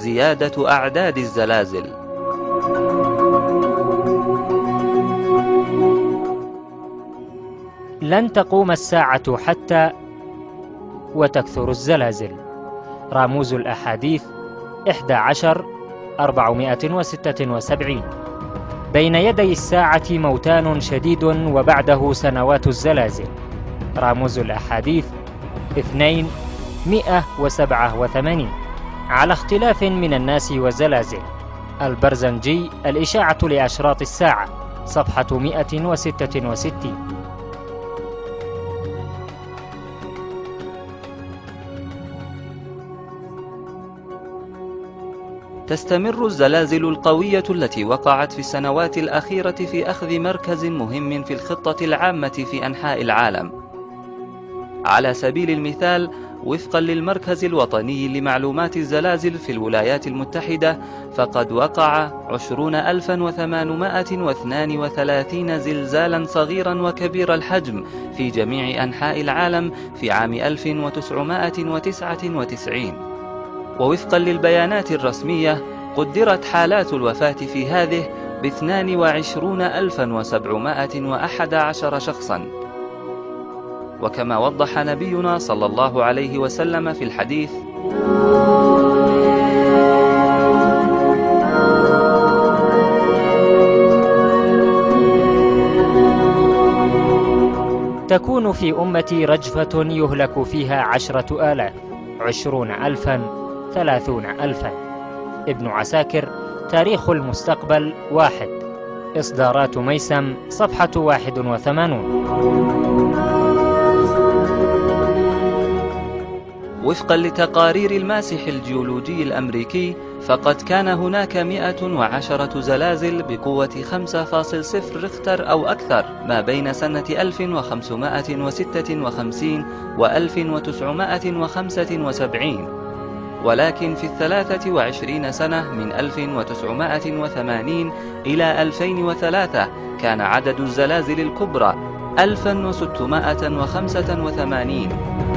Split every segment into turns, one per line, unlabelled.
زيادة أعداد الزلازل.
لن تقوم الساعة حتى وتكثر الزلازل. رموز الأحاديث 11:476. بين يدي الساعة موتان شديد وبعده سنوات الزلازل. رموز الأحاديث 2:187. على اختلاف من الناس وزلازل. البرزنجي الإشاعة لأشراط الساعة، صفحة 166.
تستمر الزلازل القوية التي وقعت في السنوات الأخيرة في أخذ مركز مهم في الخطة العامة في أنحاء العالم. على سبيل المثال، وفقا للمركز الوطني لمعلومات الزلازل في الولايات المتحدة، فقد وقع 20,832 زلزالا صغيرا وكبير الحجم في جميع أنحاء العالم في عام 1999. ووفقا للبيانات الرسمية، قدرت حالات الوفاة في هذه ب 22,711 شخصا. وكما وضح نبينا صلى الله عليه وسلم في الحديث:
تكون في أمتي رجفة يهلك فيها 10,000، 20,000، 30,000. ابن عساكر، تاريخ المستقبل 1، إصدارات ميسم، صفحة 81.
وفقا لتقارير الماسح الجيولوجي الأمريكي، فقد كان هناك 110 زلازل بقوة 5.0 ريختر أو أكثر ما بين سنة 1556 و 1975، ولكن في 23 سنة من 1980 إلى 2003 كان عدد الزلازل الكبرى 1685.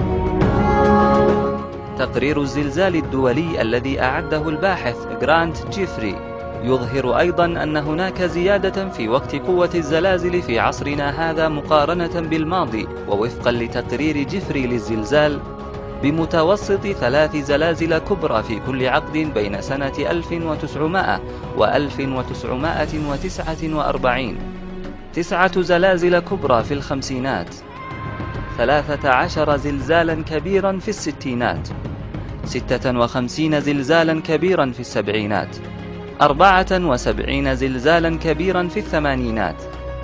تقرير الزلزال الدولي الذي أعده الباحث جرانت جيفري يظهر أيضا أن هناك زيادة في وقت قوة الزلازل في عصرنا هذا مقارنة بالماضي. ووفقا لتقرير جيفري للزلزال، بمتوسط 3 زلازل كبرى في كل عقد بين سنة 1900 و 1949، 9 زلازل كبرى في الخمسينات، 13 زلزالا كبيرا في الستينات، 56 زلزالا كبيرا في السبعينات، 74 زلزالا كبيرا في الثمانينات.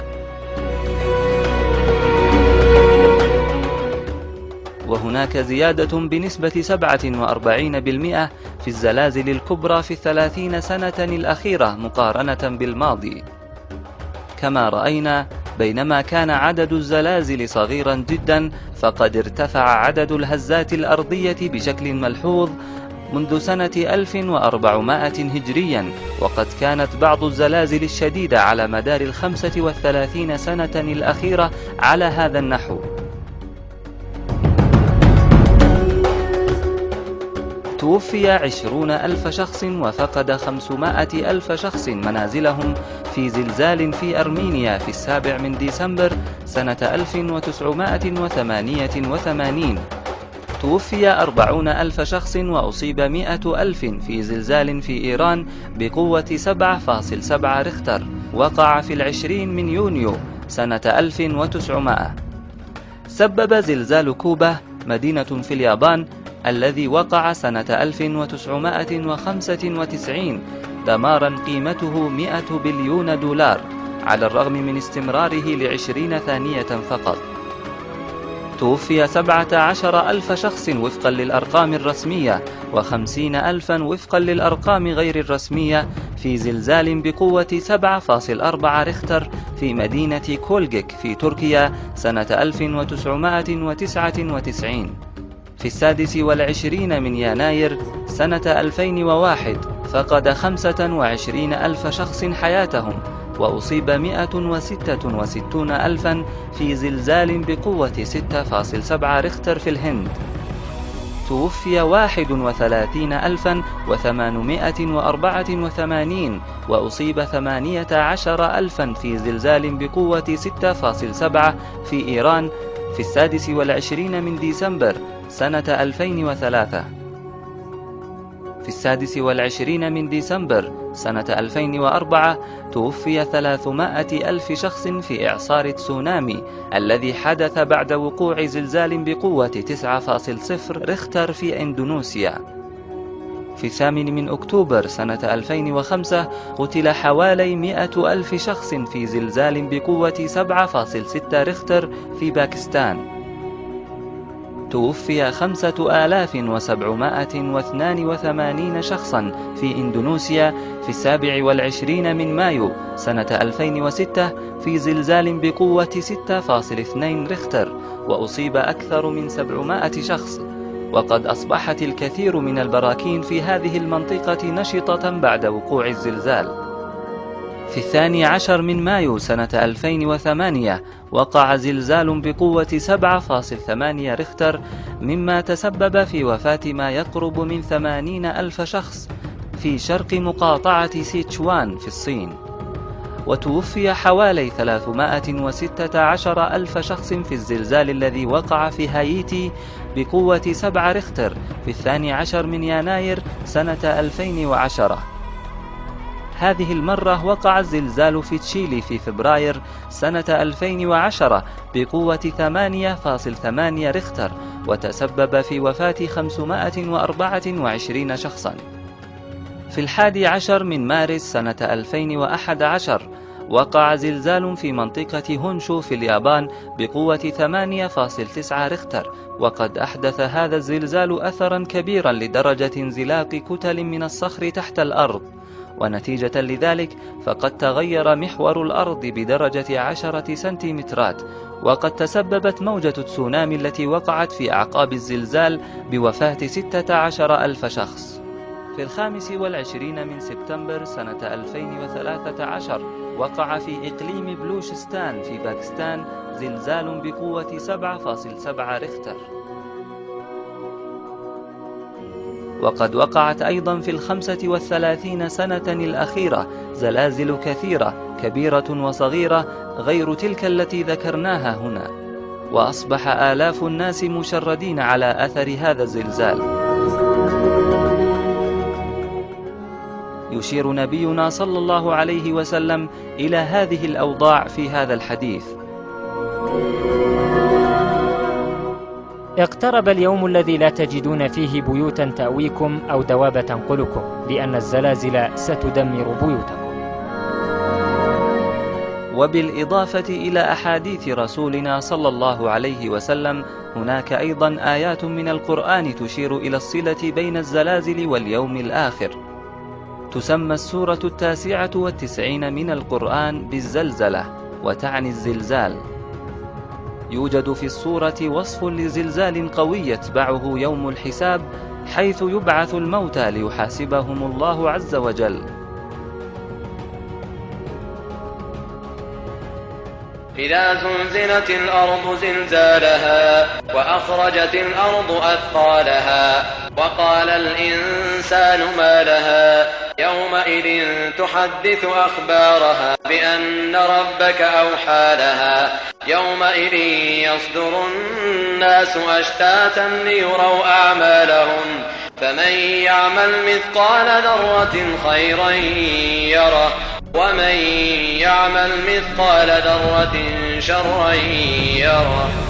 وهناك زيادة بنسبة 47% في الزلازل الكبرى في 30 سنة الأخيرة مقارنة بالماضي. كما رأينا، بينما كان عدد الزلازل صغيرا جدا، فقد ارتفع عدد الهزات الأرضية بشكل ملحوظ منذ سنة 1400 هجريا، وقد كانت بعض الزلازل الشديدة على مدار 35 سنة الأخيرة على هذا النحو. توفي 20,000 شخص وفقد 500,000 شخص منازلهم في زلزال في أرمينيا في 7 ديسمبر سنة 1988. توفي 40,000 شخص وأصيب 100,000 في زلزال في إيران بقوة 7.7 ريختر وقع في 20 يونيو سنة 1900. سبب زلزال كوبا، مدينة في اليابان، الذي وقع سنة 1995 دمارا قيمته 100 بليون دولار، على الرغم من استمراره ل20 ثانية فقط. توفي 17,000 شخص وفقا للأرقام الرسمية، و50,000 وفقا للأرقام غير الرسمية في زلزال بقوة 7.4 ريختر في مدينة كولجيك في تركيا سنة 1999. في 26 من يناير سنة 2001 فقد 25,000 شخص حياتهم، وأصيب 166,000 في زلزال بقوة 6.7 ريختر في الهند. توفي 31,884 وأصيب 18,000 في زلزال بقوة 6.7 في إيران في 26 من ديسمبر سنة 2003. في 26 من ديسمبر سنة 2004 توفي 300,000 شخص في إعصار تسونامي الذي حدث بعد وقوع زلزال بقوة 9.0 ريختر في إندونيسيا. في 8 من أكتوبر سنة 2005 قتل حوالي 100,000 شخص في زلزال بقوة 7.6 ريختر في باكستان. توفي 5,782 شخصا في إندونيسيا في 27 من مايو سنة 2006 في زلزال بقوة 6.2 ريختر، وأصيب أكثر من 700 شخص. وقد أصبحت الكثير من البراكين في هذه المنطقة نشطة بعد وقوع الزلزال. في 12 من مايو سنة 2008 وقع زلزال بقوة 7.8 ريختر، مما تسبب في وفاة ما يقرب من 80,000 شخص في شرق مقاطعة سيتشوان في الصين. وتوفي حوالي 316,000 شخص في الزلزال الذي وقع في هايتي بقوة 7 ريختر في 12 من يناير سنة 2010. هذه المرة وقع الزلزال في تشيلي في فبراير سنة 2010 بقوة 8.8 ريختر، وتسبب في وفاة 524 شخصا. في 11 من مارس سنة 2011 وقع زلزال في منطقة هونشو في اليابان بقوة 8.9 ريختر، وقد أحدث هذا الزلزال أثرا كبيرا لدرجة انزلاق كتل من الصخر تحت الأرض، ونتيجة لذلك فقد تغير محور الأرض بدرجة 10 سنتيمترات، وقد تسببت موجة تسونامي التي وقعت في أعقاب الزلزال بوفاة 16,000 شخص. في 25 من سبتمبر سنة 2013 وقع في إقليم بلوشستان في باكستان زلزال بقوة 7.7 ريختر. وقد وقعت أيضا في 35 سنة الأخيرة زلازل كثيرة كبيرة وصغيرة غير تلك التي ذكرناها هنا، وأصبح آلاف الناس مشردين على أثر هذا الزلزال. يشير نبينا صلى الله عليه وسلم إلى هذه الأوضاع في هذا الحديث:
اقترب اليوم الذي لا تجدون فيه بيوتا تأويكم أو دواب تنقلكم، لأن الزلازل ستدمر بيوتكم.
وبالإضافة إلى أحاديث رسولنا صلى الله عليه وسلم هناك أيضا آيات من القرآن تشير إلى الصلة بين الزلازل واليوم الآخر. تسمى السورة 99 من القرآن بالزلزلة، وتعني الزلزال. يوجد في السورة وصف لزلزال قوي يتبعه يوم الحساب، حيث يبعث الموتى ليحاسبهم الله عز وجل.
إذا زلزلت الأرض زلزالها وأخرجت الأرض أثقالها وقال الإنسان ما لها يومئذ تحدث أخبارها بأن ربك أوحى لها يومئذ يصدر الناس أشتاتا ليروا أعمالهم فمن يعمل مثقال ذرة خيرا يره ومن يعمل مثقال ذرة شرا يره.